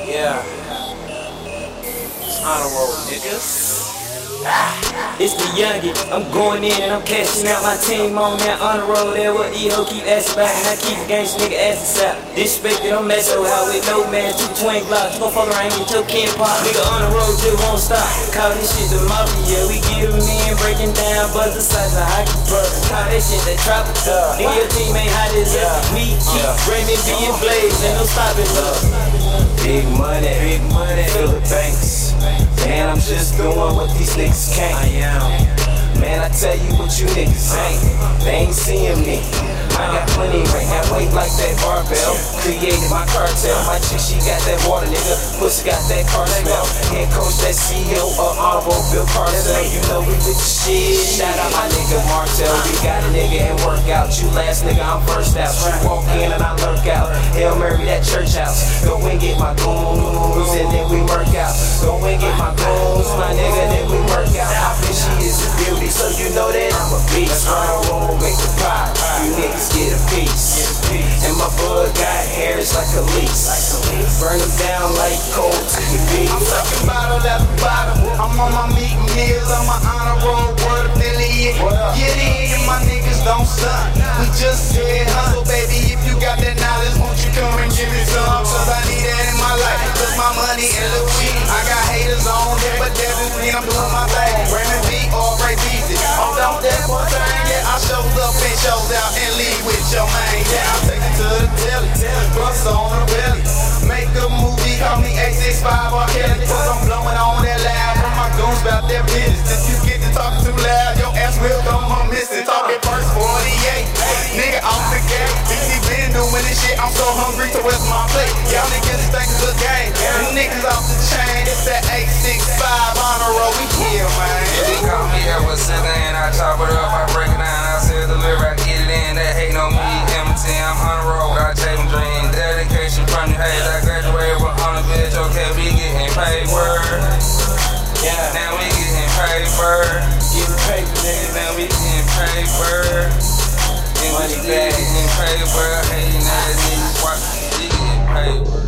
Yeah. It's honor roll, niggas. It's the youngin', I'm going in and I'm cashing out my team on that honor roll. There what these hoes keep asking about, and I keep a gangsta nigga asses out. Disrespected, I'm messing out with no man, 2 twin blocks. Go fuck around, get your kin pop. Nigga honor roll just won't stop. Call this shit the mafia, we get them in, breaking down, buzz the size of hockey puck. Call that shit that tropical. Nigga, your team ain't hot as us. We keep Raymond being blazed, ain't no stopping us. Big money, fill the banks. Man, I'm just doing what these niggas can't. Man, I tell you what you niggas ain't. They ain't seeing me. I got plenty right now, weight like that barbell. Created my cartel, my chick, she got that water, nigga. Pussy got that car smell. Head coach, that CEO of Honorable Bill Carcel. You know we with the shit. Shout out my nigga Martel. We got a nigga and work out. You last nigga, I'm first out. You walk in and I lurk out. Hail Mary, that church house. Go and get my goons and then we work out. Go and get my goons, my nigga, then we work out. I think she is a beauty, so you know that I'm a beast. Honorable, make the pie. You niggas get a piece. And my bud got hairs like a lease. Burn them down like coal to the beat. I'm sucking bottle after bottle. I'm on my meat meals, on my honor roll, word affiliate. Get in, my niggas don't stunt. We just said hustle, baby. If you got that knowledge, won't you come and give me some? Cause I need that in my life. Cause my money and the weed. I got haters on there, but that doesn't mean I'm doing my thing. Raymond B, or Ray Beezy. On down that one thing, yeah, I shows up and shows out and leave with your man. Yeah, I take it to the telly, bust on the belly. Make a movie, call me 865 or Kelly. Cause I'm blowing on that loud from my goons about their business. If you get to talking too loud, your ass will come home missing. Talking first 48, nigga off the gate. BC been doing this shit, I'm so hungry to where's my plate. Y'all niggas think it's a game, the niggas off the chain. It's that 865 honor roll, we here, man. They call me ever since and I chop it up, I break it down, I say deliver, I get it in. They hate on me, empty, I'm on the road, I chase my dream. Dedication from the haze, I graduated from honor, bitch, okay, we getting paid, word. Yeah. Now we getting paid, word. Getting paper, nigga. Now we getting paid, word. And we getting paid, word. Hating ass niggas, watch, we getting paid, word.